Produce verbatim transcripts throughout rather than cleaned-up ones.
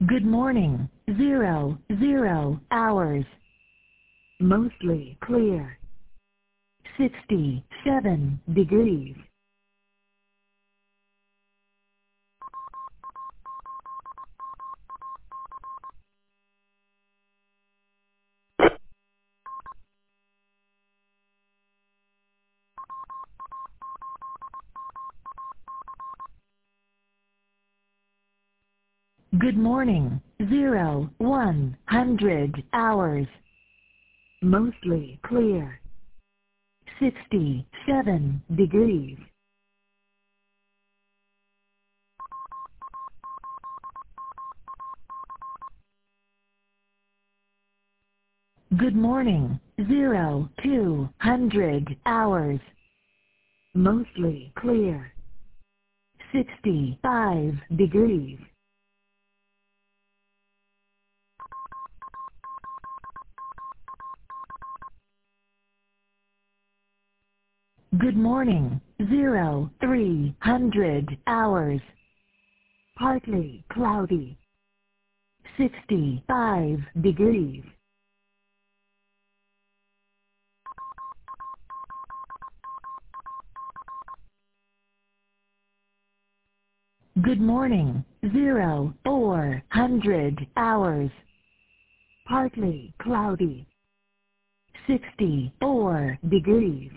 Good morning. Zero, zero hours. Mostly clear. sixty-seven degrees. Good morning. Zero, one hundred hours. Mostly clear. sixty-seven degrees. Good morning. Zero, two hundred hours. Mostly clear. sixty-five degrees. Good morning. Zero, three hundred hours. Partly cloudy. sixty-five degrees. Good morning. Zero, four hundred hours. Partly cloudy. sixty-four degrees.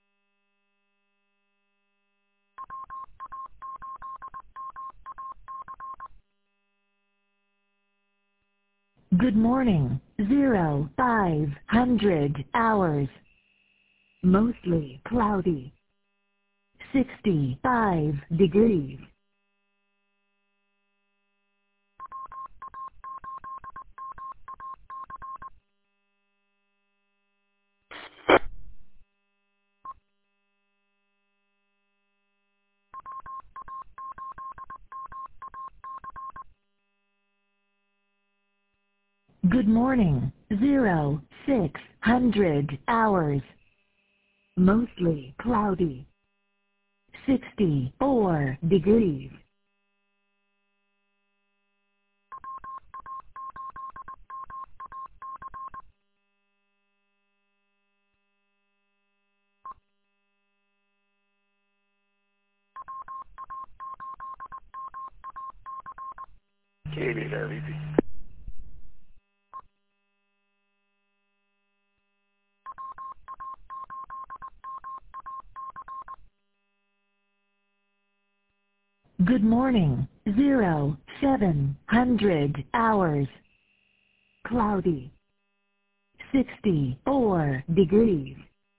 Good morning. Zero, five hundred hours. Mostly cloudy. sixty-five degrees. Good morning. Zero, six hundred hours. Mostly cloudy. sixty-four degrees. Katie, there, V P. Good morning. Zero, seven hundred hours. Cloudy. sixty-four degrees.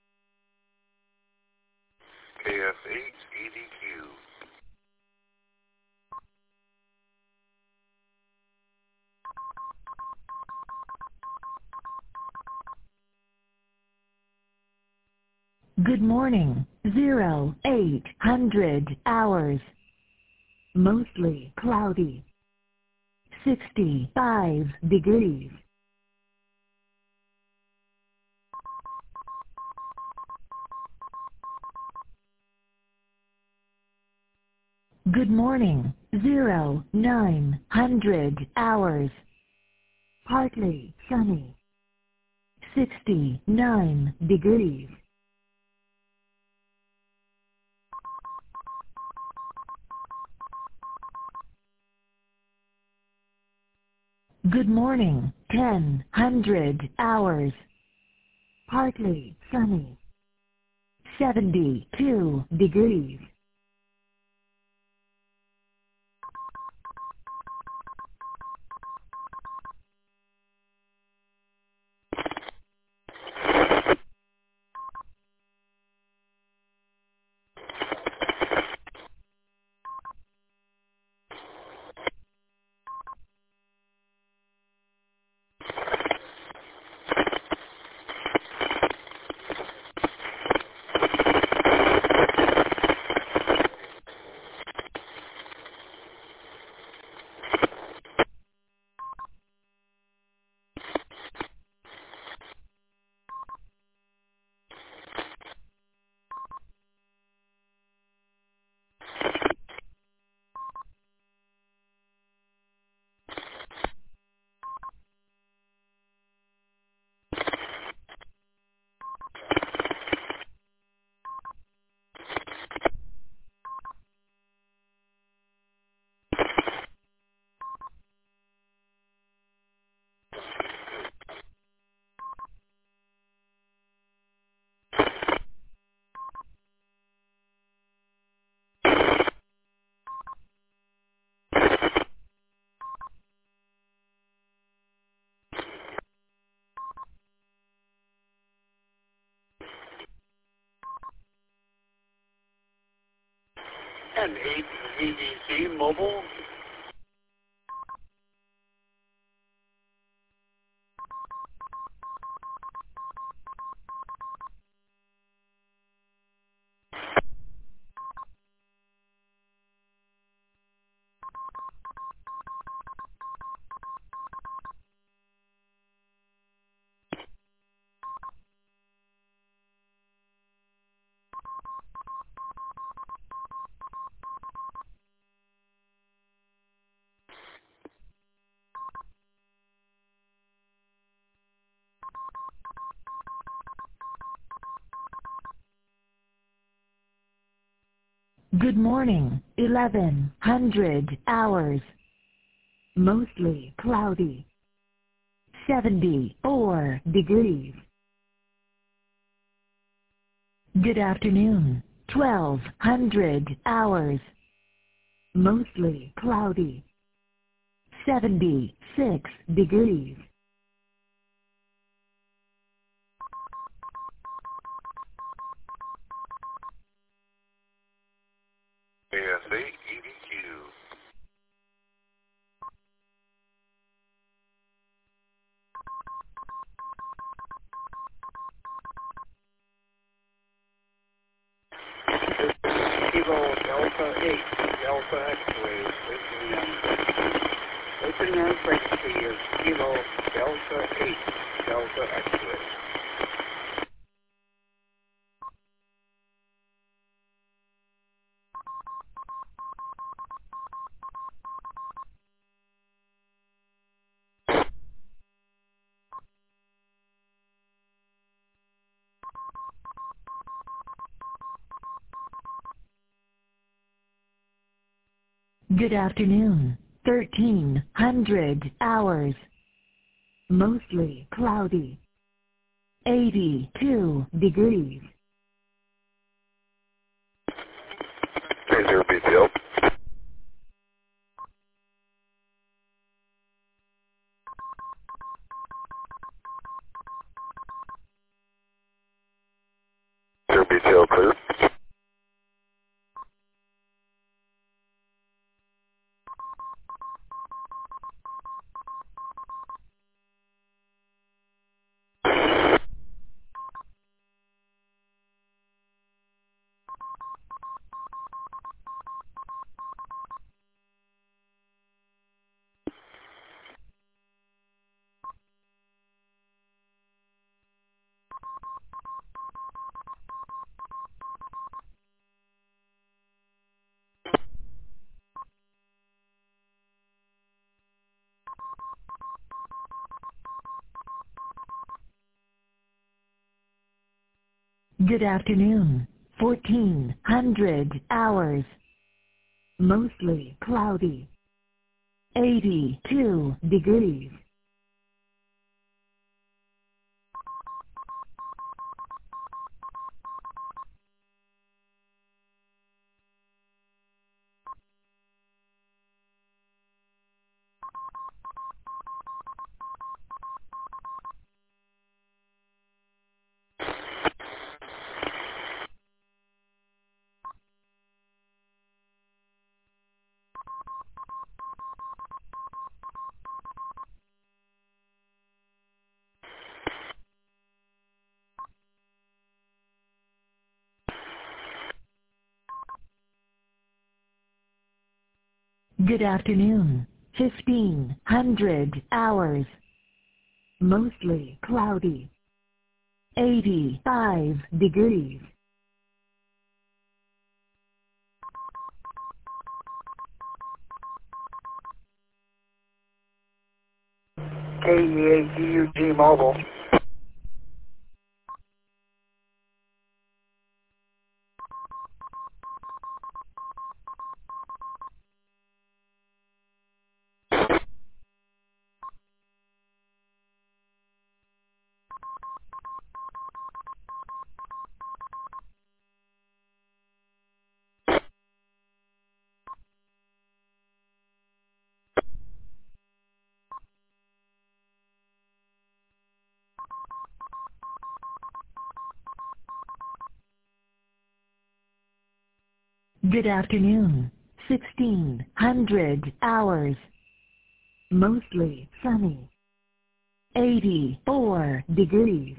K F eight E D Q. Good morning. Zero, eight hundred hours. Mostly cloudy. sixty-five degrees. Good morning. Zero, nine hundred hours. Partly sunny. sixty-nine degrees. Good morning. Ten hundred hours. Partly sunny. seventy-two degrees. ten, E D C Mobile. Good morning, eleven hundred hours. Mostly cloudy. seventy-four degrees. Good afternoon, twelve hundred hours. Mostly cloudy. seventy-six degrees. K S eight, E D Q. Kilo Delta eight, Delta X-ray, listening on frequency is Kilo Delta eight, Delta X-ray. Good afternoon, thirteen hundred hours. Mostly cloudy. eighty-two degrees. K zero B T L. zero B T L clear. Good afternoon, fourteen hundred hours. Mostly cloudy. eighty-two degrees. Good afternoon, fifteen hundred hours. Mostly cloudy. eighty-five degrees. K E eight D U G Mobile. Good afternoon. sixteen hundred hours. Mostly sunny. eighty-four degrees.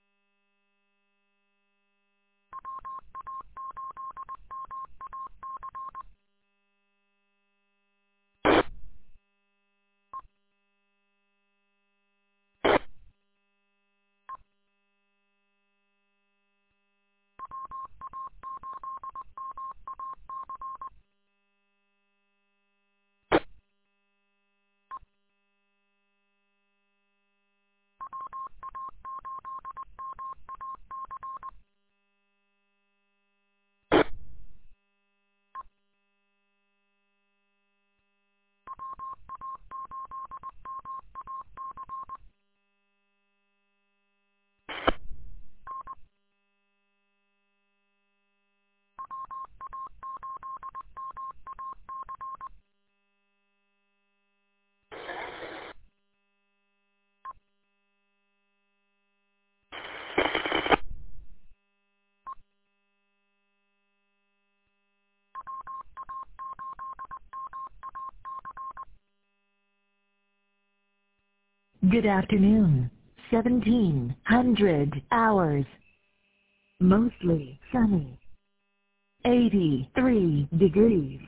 Good afternoon. seventeen hundred hours. Mostly sunny. eighty-three degrees.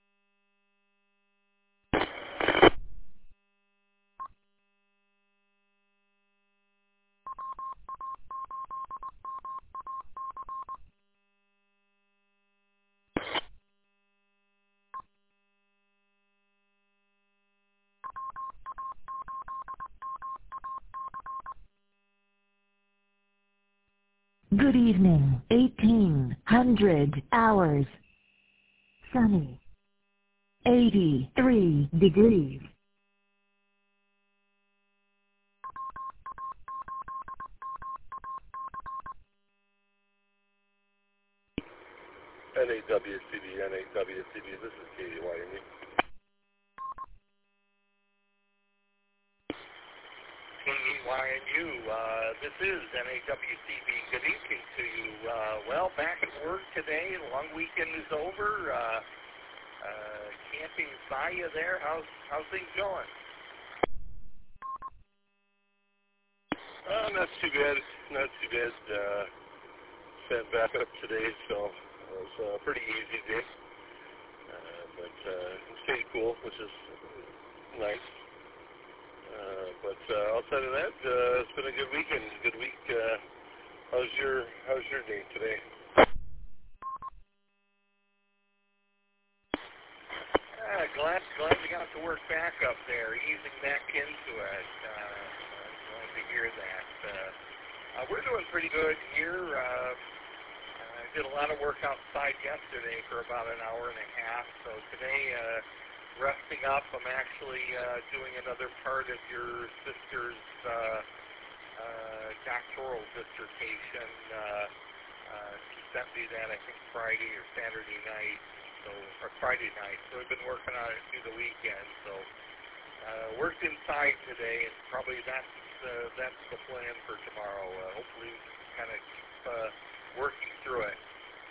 Good evening. eighteen hundred hours. Sunny. eighty-three degrees. N A W C B, N A W C B, this is K D Y N U. K D Y N U, uh, this is N A W C B. Good evening to you. Uh, well, back at work today. The long weekend is over. Uh, uh, camping Saya there. How's, how's things going? Uh, not too bad, not too bad. Uh, sent back up today, so it was a pretty easy day. Uh, but uh, it stayed cool, which is nice. Uh, but uh, outside of that, uh, it's been a good weekend. Good week. Uh, how's your How's your day today? Uh, glad, glad we got to work back up there, easing back into it. Uh, uh, glad to hear that. Uh, uh, we're doing pretty good here. Uh, I did a lot of work outside yesterday for about an hour and a half. So today, uh, resting up. I'm actually uh, doing another part of your sister's uh, uh, doctoral dissertation. Uh, uh, she sent me that, I think, Friday or Saturday night. So, or Friday night. So we've been working on it through the weekend. So uh, worked inside today, and probably that's uh, that's the plan for tomorrow. Uh, hopefully, we can kind of keep uh, working through it.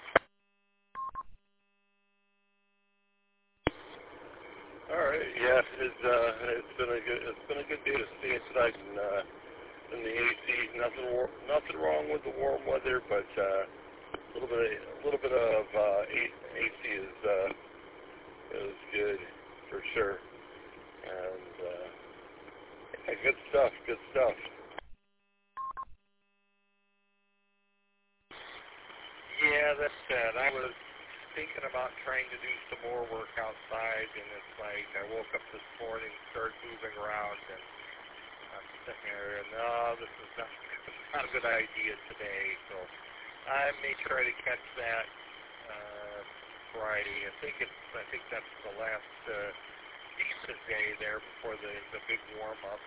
All right. Yeah, it's uh, it's been a good it's been a good day to stay inside and uh, in the A C. Nothing war- nothing wrong with the warm weather, but uh, a little bit a little bit of uh, A C is uh, is good for sure. And uh, yeah, good stuff. Good stuff. Yeah, that's it. I was thinking about trying to do some more work outside, and it's like I woke up this morning, started moving around, and I'm sitting there, and no, this is not, this is not a good idea today. So I may try to catch that uh, Friday. I think it's. I think that's the last uh, decent day there before the the big warm up.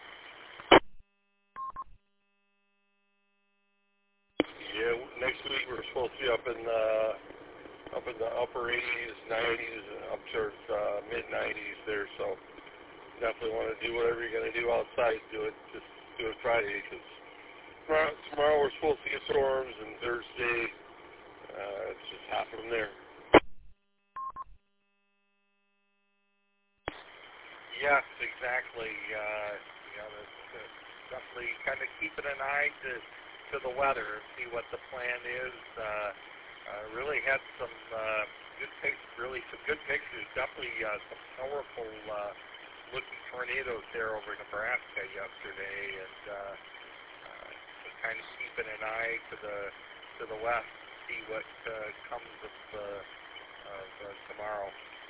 Yeah, next week we're supposed to be up in uh, up in the upper eighties, nineties, and up towards uh, mid nineties there. So definitely want to do whatever you're going to do outside. Do it, just do it Friday, because tomorrow, tomorrow we're supposed to get storms, and Thursday uh, it's just hot from there. Yes, exactly. Uh, you know, it's, it's definitely kind of keeping an eye to to the weather and see what the plan is. Uh, uh, really had some uh, good pics, really some good pictures. Definitely uh, some powerful uh, looking tornadoes there over Nebraska yesterday, and uh, uh, kind of keeping an eye to the to the west to see what uh, comes of, uh, of uh, tomorrow.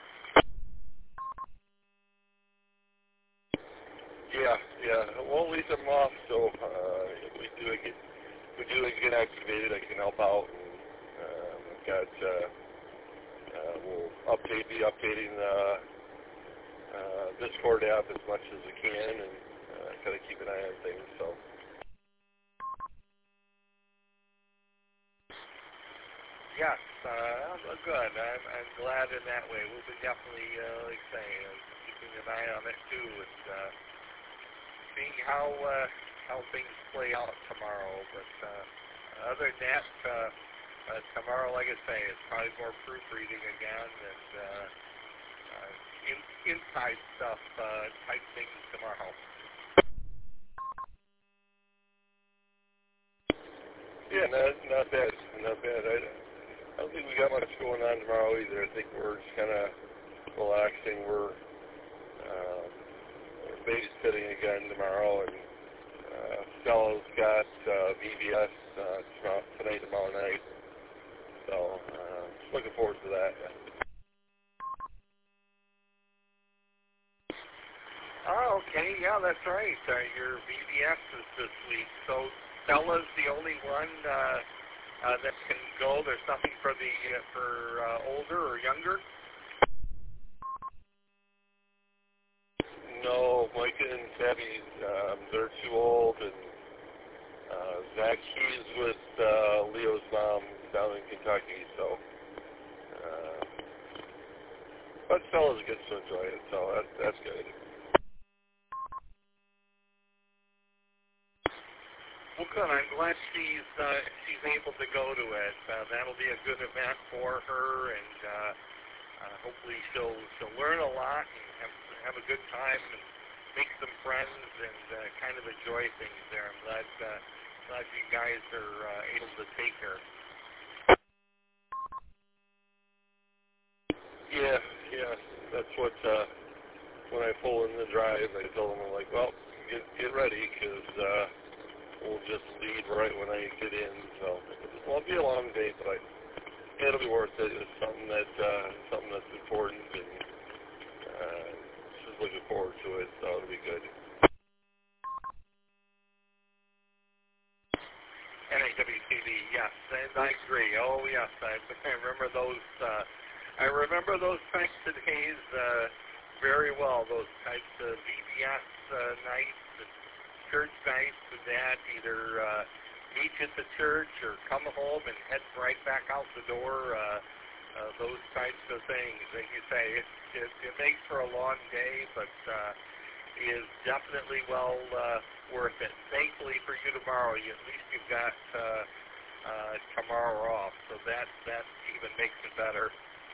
Yeah, yeah. We'll leave them off, so uh, if we do get we do get activated, I can help out. And, uh, we've got uh, uh, we'll update, be updating the uh, Discord app as much as we can, and uh, kind of keep an eye on things. So. Yes, uh, good. I'm, I'm glad in that way. We'll be definitely, uh, like I say, uh, keeping an eye on it too, and uh, seeing how uh, how things play out tomorrow. But uh, other than that, uh, uh, tomorrow, like I say, it's probably more proofreading again and uh, uh, in, inside stuff uh, type things tomorrow. Yeah, not not bad, not bad. I, I don't think we got much going on tomorrow either. I think we're just kind of relaxing. We're um, babysitting again tomorrow, and uh, Stella's got uh, V B S uh, tomorrow, tonight, tomorrow night. So uh, just looking forward to that. Oh, okay. Yeah, that's right. Uh, your V B S is this week. So Stella's the only one uh, uh, that can go. There's nothing for the uh, for uh, older or younger. No, Micah and Tabby, um, they're too old, and uh, Zach, he's with uh, Leo's mom down in Kentucky, so. Uh, but Stella's gets to enjoy it, so that, that's good. Well, good. I'm glad she's uh, she's able to go to it. Uh, that'll be a good event for her, and uh, uh, hopefully she'll she'll learn a lot and have have a good time and make some friends and uh, kind of enjoy things there. I'm glad uh, glad you guys are uh, able to take her. Yeah, yeah, that's what, uh, when I pull in the drive, I tell them, I'm like, well, get get ready, because uh, we'll just leave right when I get in, so well, it'll be a long day, but it'll be worth it. It's something that, uh, something that's important, and uh, just looking forward to it, so it'll be good. N A W T V, yes, and I agree. Oh, yes, I, I remember those. Uh, I remember those types of days uh, very well. Those types of V B S uh, nights, and church nights, and that either uh, meet at the church or come home and head right back out the door. Uh, uh, those types of things. Like you say, it it, it makes for a long day, but. Uh, is definitely well uh, worth it. Thankfully for you tomorrow, you, at least you've got uh, uh, tomorrow off, so that that even makes it better.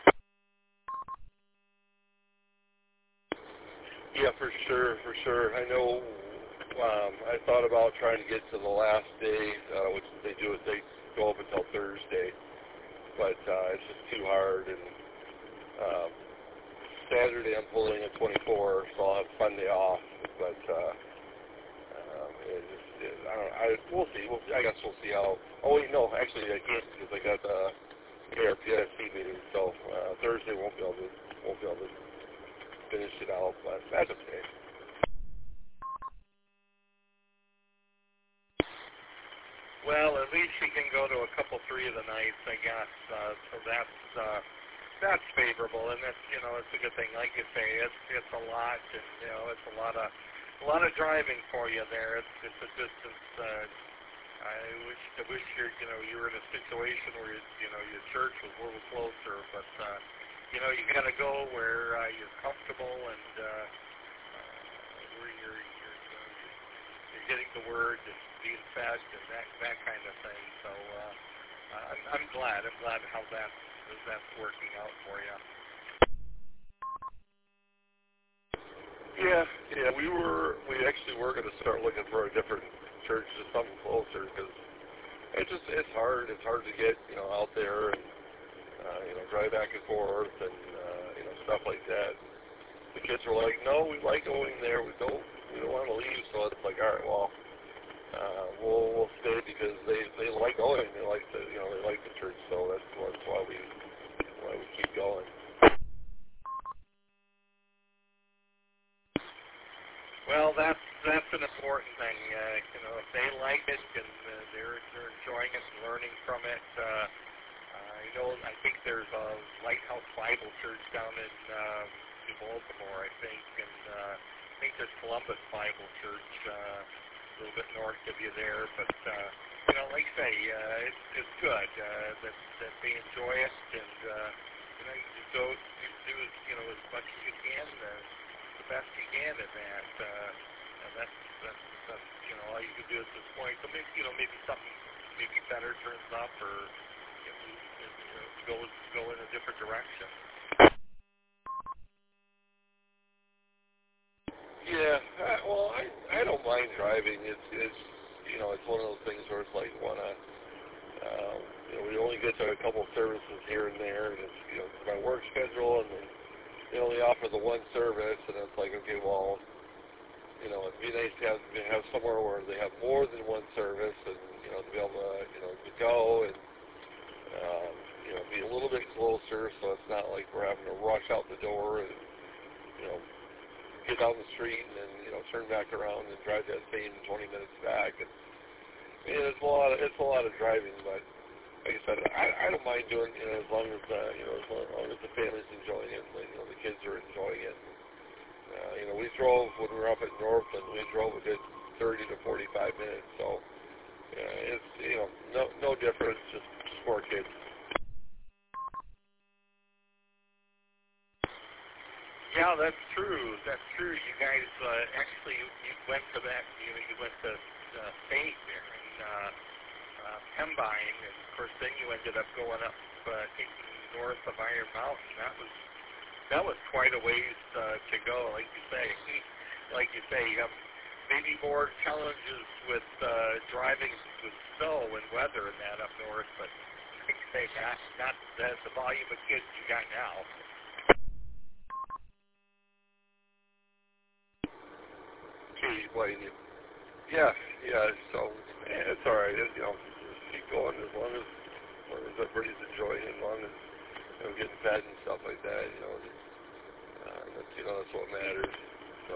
Yeah, for sure, for sure. I know. Um, I thought about trying to get to the last day, uh, which they do it. They go up until Thursday, but uh, it's just too hard. And um, Saturday I'm pulling a twenty-four, so I'll have Sunday off. But uh, um, it just, it, I don't. I we'll see. We'll see. I guess we'll see how. Oh wait, no, actually I can't because I got the A R P S C meeting, so uh, Thursday won't be able to won't be able to finish it out. But that's okay. Well, at least you can go to a couple, three of the nights, I guess. Uh, so that's uh, that's favorable, and that's you know it's a good thing. Like you say, it's it's a lot, and you know it's a lot of a lot of driving for you there. It's it's a distance. Uh, I wish I wish you you know you were in a situation where you, you know your church was a little closer, but uh, you know you got to go where uh, you're comfortable and uh, uh, where you're you're, you know, you're you're getting the word and being fed and that that kind of thing. So uh, I'm I'm glad I'm glad how that that's working out for you. Yeah, yeah, we were, we actually were going to start looking for a different church, just something closer, because it's just, it's hard, it's hard to get, you know, out there and, uh, you know, drive back and forth and, uh, you know, stuff like that. The kids were like, no, we like going there, we don't, we don't want to leave, so it's like, all right, well, uh, we'll, we'll stay because they, they like going, they like the, you know, they like the church, so that's, that's why we, why we keep going. Well, that's that's an important thing. Uh, you know, if they like it and uh, they're they're enjoying it and learning from it. Uh, uh, you know, I think there's a Lighthouse Bible Church down in uh, New Baltimore, I think, and uh, I think there's Columbus Bible Church uh, a little bit north of you there. But uh, you know, like I say, uh, it's it's good uh, that that they enjoy it, and uh, you know, you just go you do as you know as much as you can. Uh, best you can in that, uh, and that's, that's, that's, you know, all you can do at this point. So maybe, you know, maybe something maybe better turns up, or you know, you know, go go in a different direction. Yeah, uh, well, I I don't mind driving. It's it's you know it's one of those things where it's like wanna um, you know we only get to a couple of services here and there, and it's you know it's my work schedule, and then they only offer the one service, and it's like, okay, well, you know, it'd be nice to have, to have somewhere where they have more than one service, and, you know, to be able to, you know, to go and, um, you know, be a little bit closer, so it's not like we're having to rush out the door and, you know, get down the street and then, you know, turn back around and drive that same twenty minutes back. And, and it's a lot of, it's a lot of driving, but like I said, I, I don't mind doing, you know, as long as, uh, you know, as long, as long as the family's enjoying it, and, you know, the kids are enjoying it. Uh, you know, we drove, when we were up at Northland, we drove a good thirty to forty-five minutes, so, yeah, it's, you know, no, no difference, just for kids. Yeah, that's true. That's true. You guys uh, actually you, you went to that. You know, you went to uh, Spain there in uh, uh, Pembine, and of course, then you ended up going up uh, taking north of Iron Mountain. That was that was quite a ways uh, to go. Like you say, like you say, you have maybe more challenges with uh, driving with snow and weather and that up north, but like you say, not not the, the volume of kids you got now. Katie Blaney. Yeah, yeah, so, yeah, it's all right. It, you know, just keep going as long as, as long as everybody's enjoying it, as long as, you know, getting fed and stuff like that, you know, uh, that's, you know, that's what matters, so.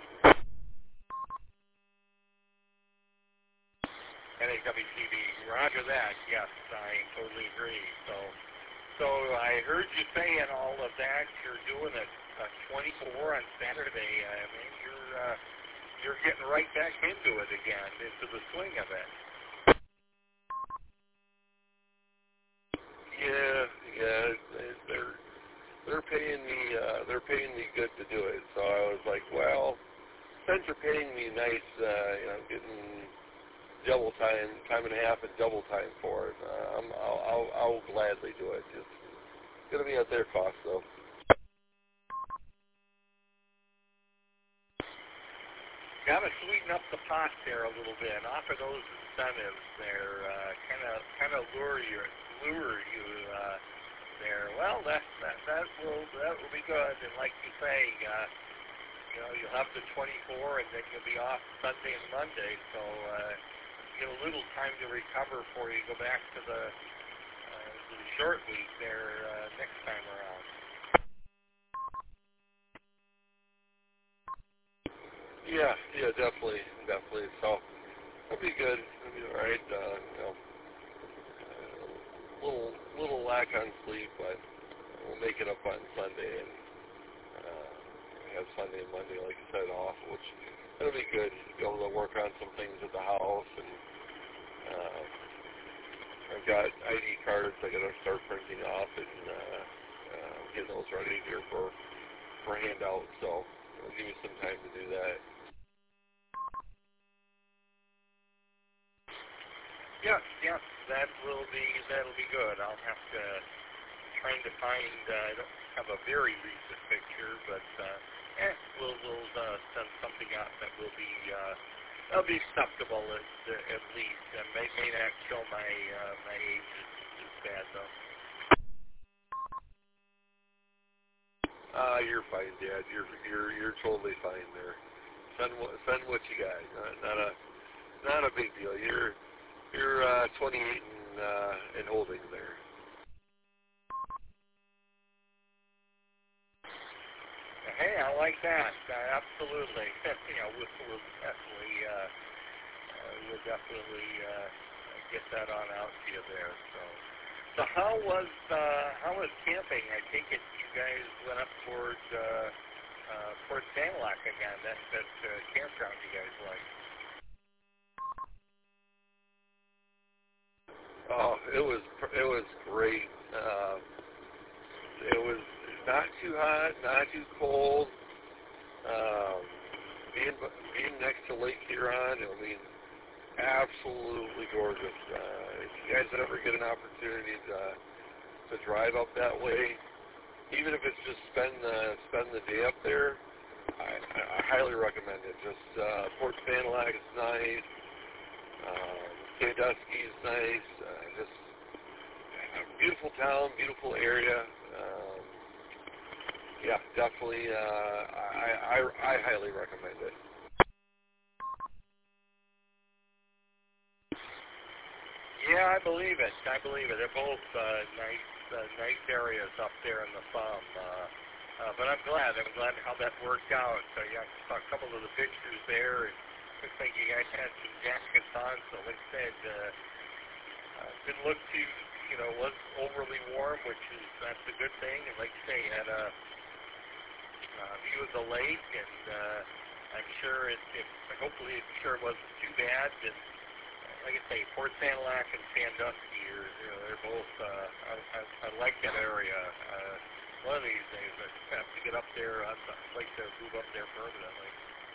N A W T V, roger that, yes, I totally agree. So, so I heard you saying all of that, you're doing a, a twenty-four on Saturday. I mean, you're, uh, you're getting right back into it again, into the swing of it. Yeah, yeah, they- they're, they're paying me, uh, they're paying me good to do it, so I was like, well, since you're paying me nice, uh, you know, getting double time, time and a half and double time for it, uh, I'm, I'll, I'll, I'll gladly do it. It's gonna be at their cost, though. Got to sweeten up the pot there a little bit. Offer those incentives there, uh, kind of, kind of lure you, lure you uh, there. Well, that that that will that will be good. And like you say, uh, you know, you'll have the twenty-four, and then you'll be off Sunday and Monday, so uh, you get a little time to recover before you go back to the, uh, to the short week there uh, next time around. Yeah, yeah, definitely, definitely. So it'll be good. It'll be all right. Uh, you know, uh, little little lack on sleep, but we'll make it up on Sunday and uh, have Sunday and Monday, like I said, off, which it'll be good. Be able to work on some things at the house, and uh, I've got I D cards I got to start printing off and uh, uh, getting those ready here for for handout. So it'll give me some time to do that. Yes, yes, that will be that'll be good. I'll have to trying to find. Uh, I don't have a very recent picture, but uh, eh, we'll we'll uh, send something out that will be uh, that'll be acceptable at, at least. And may may not show my uh, my age is, is bad though. Uh, you're fine, Dad. You're you're you're totally fine there. Send what send what you got. Not, not a not a big deal. You're you're uh, twenty-eight and uh, and holding there. Hey, I like that. Uh, absolutely. you know, we'll, we'll definitely uh, uh, we'll definitely uh, get that on out to you there. So, so how was uh, how was camping? I take it you guys went up toward uh, uh, Port Sanilac again. That's that uh, campground you guys like. Oh, it was it was great. Uh, it was not too hot, not too cold. Um, being being next to Lake Huron, I mean, absolutely gorgeous. Uh, if you guys ever get an opportunity to to drive up that way, even if it's just spend the spend the day up there, I, I highly recommend it. Just uh, Port Sanilac is nice. Um, Sandusky is nice. Uh, just a beautiful town, beautiful area. Um, yeah, definitely. Uh, I, I I highly recommend it. Yeah, I believe it. I believe it. They're both uh, nice, uh, nice areas up there in the thumb. Uh, uh, but I'm glad. I'm glad how that worked out. So yeah, I saw a couple of the pictures there. It looks like you guys had some jackets on. So like I said, uh, uh, didn't look too, you know, was overly warm, which is that's a good thing. And like I say, had a uh, view of the lake, and uh, I'm sure it, it. Hopefully, I'm sure it wasn't too bad. And like I say, Port Sanilac and Sandusky are, you know, they're both, uh, I, I, I like that area. Uh, one of these days, I just have to get up there. I'd, I'd like to move up there permanently.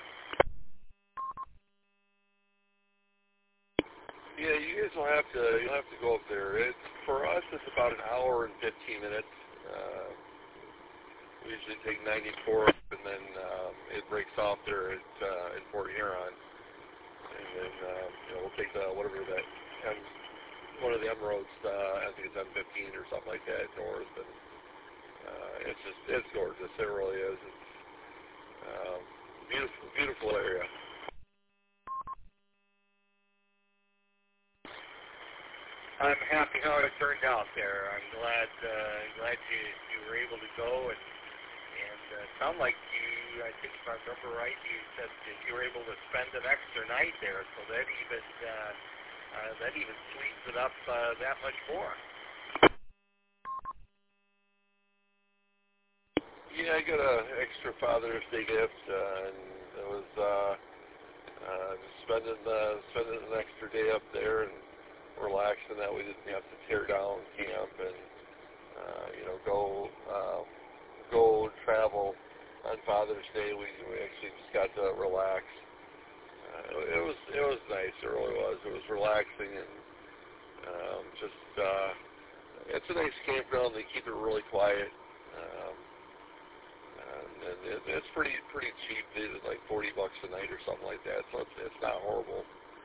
Yeah, you guys will have to you'll have to go up there. It's for us. It's about an hour and fifteen minutes. Uh, we usually take ninety-four, and then um, it breaks off there at uh, in Fort Huron, and then um, you know we'll take the whatever that M, one of the M roads. Uh, I think it's M fifteen or something like that north, and uh, it's just it's gorgeous. It really is. It's um, beautiful, beautiful area. I'm happy how it turned out there. I'm glad, uh, glad you, you were able to go, and and uh, it sounded like you, I think if I remember right, you said that you were able to spend an extra night there, so that even uh, uh, that even sweetens it up uh, that much more. Yeah, I got a extra Father's Day gift, uh, and it was uh, uh, just spending uh, spending an extra day up there and relaxing. That we didn't have to tear down camp and uh, you know go uh, go travel on Father's Day. We we actually just got to relax. Uh, it was it was nice. It really was. It was relaxing and um, just uh, it's a nice campground. They keep it really quiet. Um, And it, it's pretty pretty cheap. It's like forty bucks a night or something like that. So it's it's not horrible.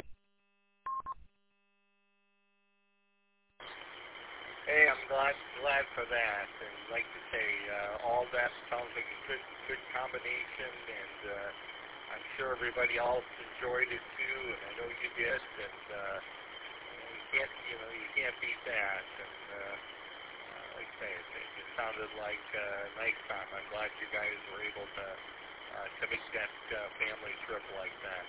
Hey, I'm glad glad for that, and like to say, uh, all that sounds like a good good combination, and uh, I'm sure everybody else enjoyed it too, and I know you did, and uh, you can't you know you can't beat that, and uh, uh, like I say, it, it sounded like uh, a nice time. I'm glad you guys were able to uh, to make that uh, family trip like that.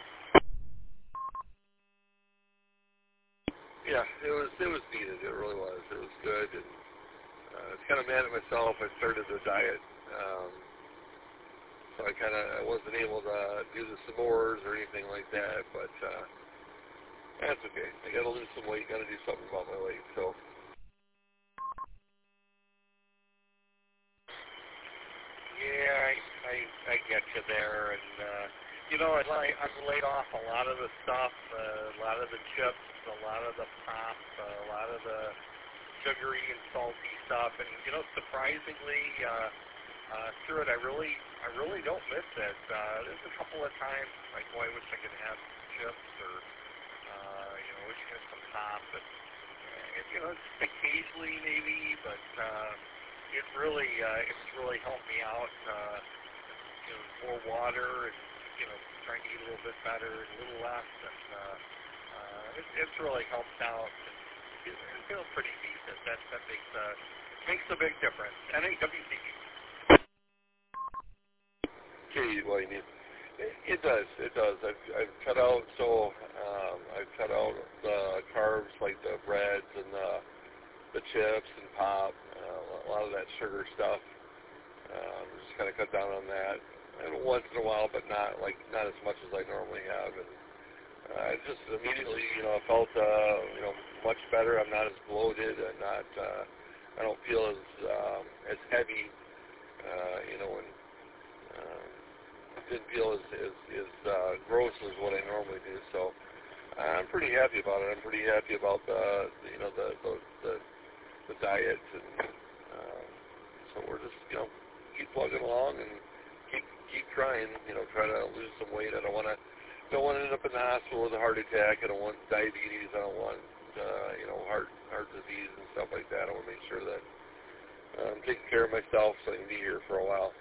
Yeah, it was it was needed. It really was. It was good. And uh, I was kind of mad at myself. I started the diet, um, so I kind of I wasn't able to do the s'mores or anything like that. But uh, that's okay. I got to lose some weight. Got to do something about my weight. So. Yeah, I, I, I get you there, and uh, you know, I, I've laid off a lot of the stuff, uh, a lot of the chips, a lot of the pop, uh, a lot of the sugary and salty stuff, and you know, surprisingly, uh, uh, through it, I really, I I really don't miss it. Uh, there's a couple of times, like, boy, I wish I could have some chips or, uh, you know, wish I had some pop. But, uh, you know, just occasionally maybe, but uh, it really, uh, it's really helped me out. Uh, you know, more water and, you know, trying to eat a little bit better and a little less. And uh, uh, it, it's really helped out. And it, it feels pretty decent. That, that makes, uh, makes a big difference. N A W C. Okay, well, you need, it, it does, it does. I've, I've cut out, so um, I've cut out the carbs like the breads and the, the chips and pop, uh, a lot of that sugar stuff. Um, just kind of cut down on that. And once in a while, but not like not as much as I normally have. And uh, I just immediately, you know, felt, uh, you know, much better. I'm not as bloated. I'm not. Uh, I don't feel as um, as heavy. Uh, you know, and uh, didn't feel as as, as uh, gross as what I normally do. So I'm pretty happy about it. I'm pretty happy about the, the you know, the the the, the diet, and uh, so we're just, you know, keep plugging along and keep keep trying. You know, try to lose some weight. I don't want to don't want to end up in the hospital with a heart attack. I don't want diabetes. I don't want uh, you know, heart heart disease and stuff like that. I want to make sure that I'm taking care of myself so I can be here for a while.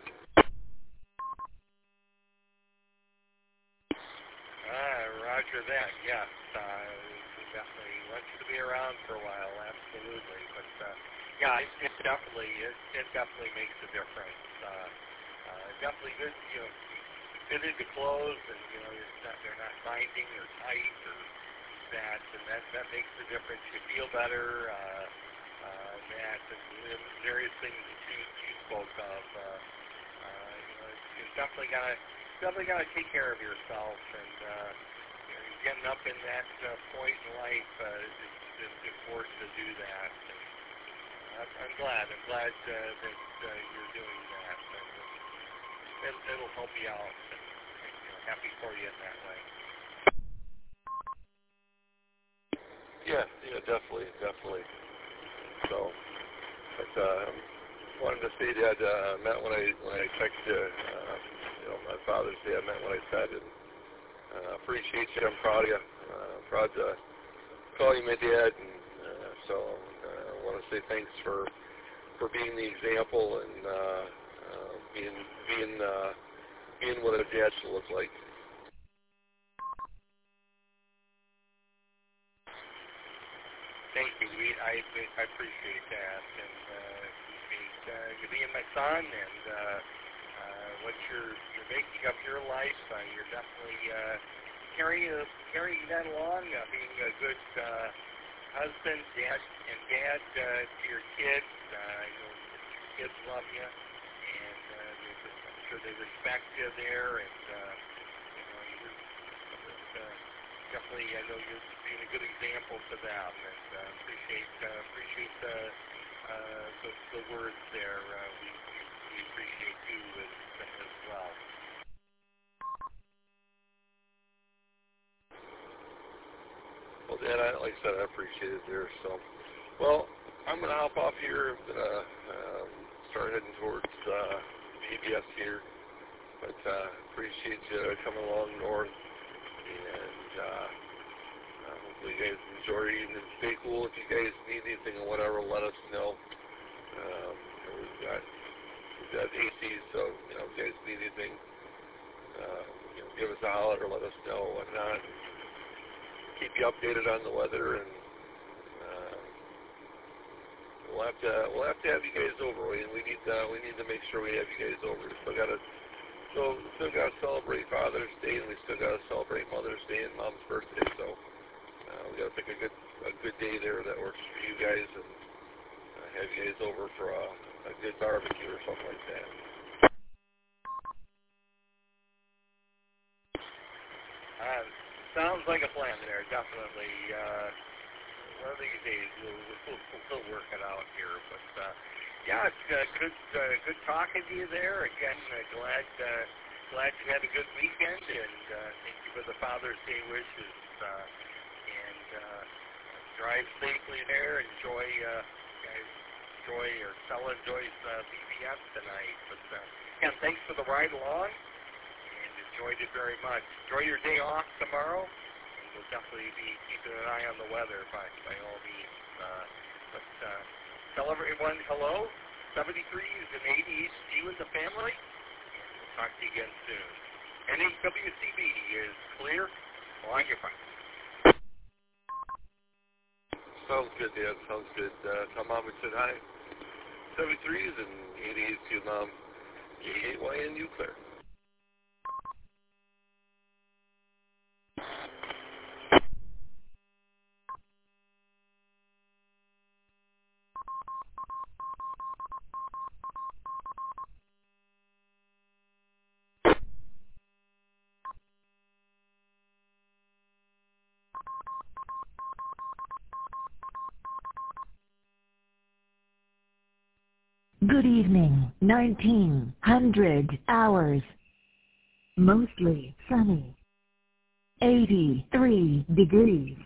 Ah, roger that. Yes, uh, we definitely want you to be around for a while. Absolutely, but uh, yeah, it, it definitely it, it definitely makes a difference. Uh, uh, definitely good, you know, fit into clothes, and you know, it's not, they're not binding or tight or that, and that that makes a difference. You feel better. Uh, uh, that and various things that you, you spoke of. Uh, uh, you know, it's, it's definitely got to definitely got to take care of yourself, and uh, you know, you're getting up in that uh, point in life. Uh, it's, it's important to do that. And I'm, I'm glad. I'm glad uh, that uh, you're doing that. And it, it'll help you out. And, and you know, happy for you in that way. Yeah, yeah, definitely, definitely. So, but uh, wanted to say that uh, I meant when I when I texted you, uh, you know, my Father's Day, I meant what I said, and uh, appreciate you. I'm proud of you. Uh, proud to call you my dad, and uh, so uh, I want to say thanks for for being the example and uh, uh, being being uh, being what a dad should look like. Thank you. We, I, I appreciate that, and uh, appreciate uh, you being my son, and uh, uh, what you're, you're making of your life. Uh, you're definitely uh, carrying carrying that along, uh, being a good uh, husband, dad, and dad uh, to your kids. Uh, I know your kids love you, and uh, they, I'm sure they respect you there, and uh, you know, you're just, uh, definitely, I know you're being a good example to them, and uh, appreciate uh, appreciate the, uh, the the words there. Uh, we, we we appreciate you as, as well. Well, Dad, I, like I said, I appreciate it there. So, well, I'm gonna hop off here. I'm gonna um, start heading towards uh, B B S here, but uh, appreciate you coming along north, and uh, uh, hopefully you guys enjoy your evening. Stay cool. If you guys need anything or whatever, let us know. Um, you know, we've got we've got A C, so you know, if you guys need anything, uh, you know, give us a holler or let us know, whatnot. Keep you updated on the weather, and uh, we'll have to we'll have to have you guys over. We, we need uh, we need to make sure we have you guys over. We still gotta so still gotta celebrate Father's Day, and we still gotta celebrate Mother's Day and Mom's birthday. So uh, we gotta pick a good a good day there that works for you guys, and uh, have you guys over for a, a good barbecue or something like that. Uh, sounds like a plan there, definitely. Uh, one of these days we'll, we'll, we'll work it out here. But uh, yeah, it's uh, good uh, good talking to you there. Again, uh, glad uh, glad you had a good weekend, and uh, thank you for the Father's Day wishes. Uh, and uh, drive safely there. Enjoy, uh, guys, enjoy or Stella enjoys uh, B B S tonight. But uh, Again, thanks for the ride along, and enjoyed it very much. Enjoy your day off tomorrow. We'll definitely be keeping an eye on the weather by, by all means. Uh, but uh, tell everyone hello. seventy-threes and eighties to you and the family. We'll talk to you again soon. N H W C B is clear. On your phone. Sounds good, Dad. Sounds good. Uh, tell Mom we said hi. seventy-threes and eighties to Mom. G A Y N U clear. Good evening, nineteen hundred hours. Mostly sunny. eighty-three degrees.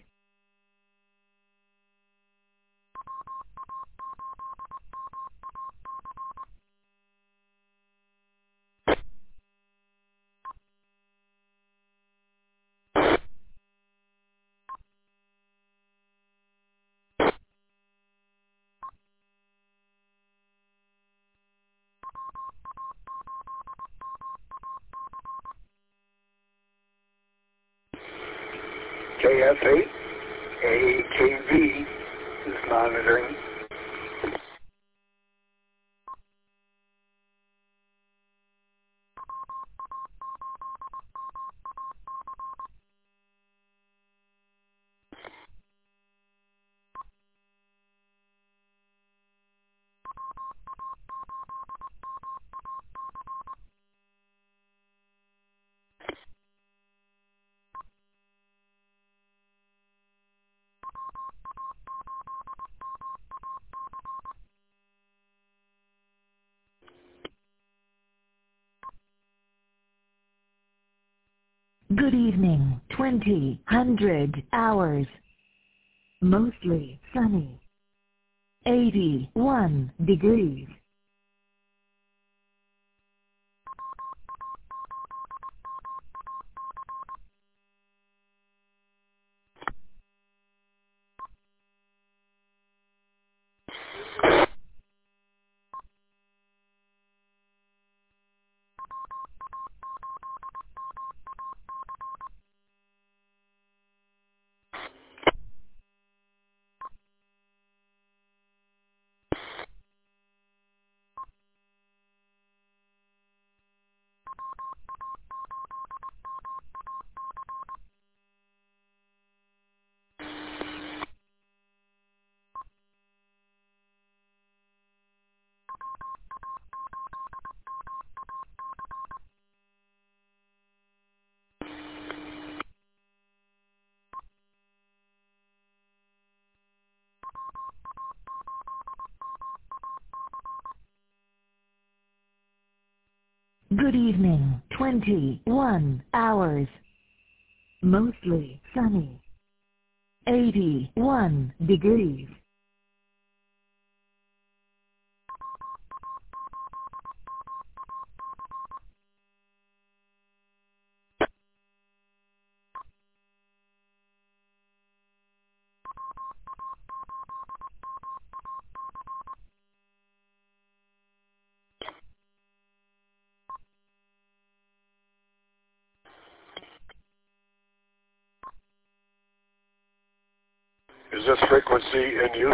K F eight, A K V is monitoring. Good evening, twenty hundred hours. Mostly sunny. eighty-one degrees. Good evening, twenty-one hours. Mostly sunny. eighty-one degrees. Is this frequency in use?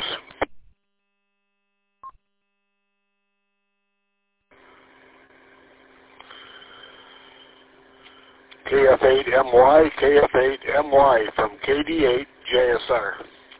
K F eight M Y, K F eight M Y from K D eight J S R.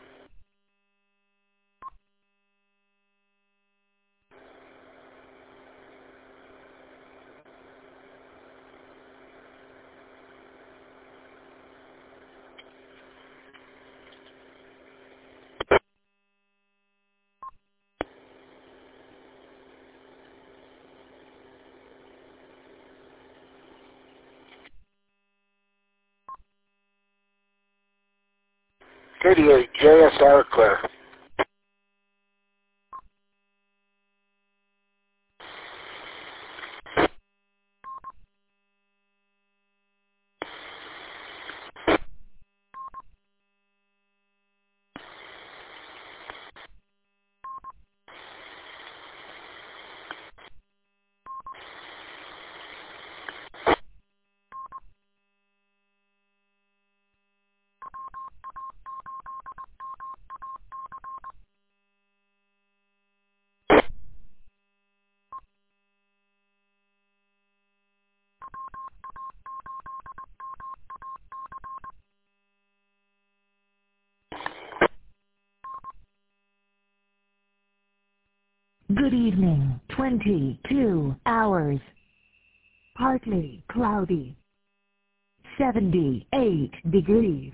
K D eight J S R clear. Good evening, twenty-two hours. Partly cloudy. seventy-eight degrees.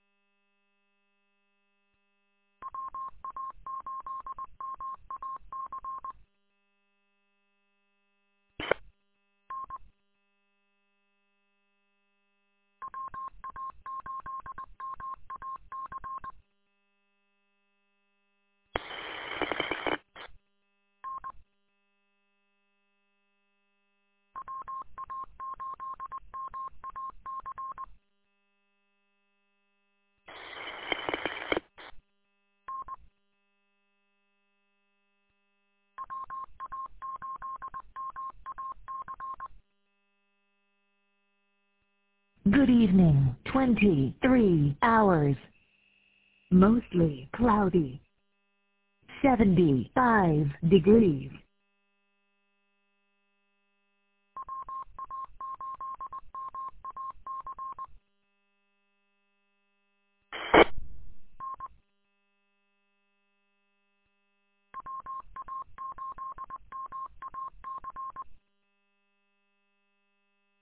Good evening, twenty-three hours. Mostly cloudy. seventy-five degrees.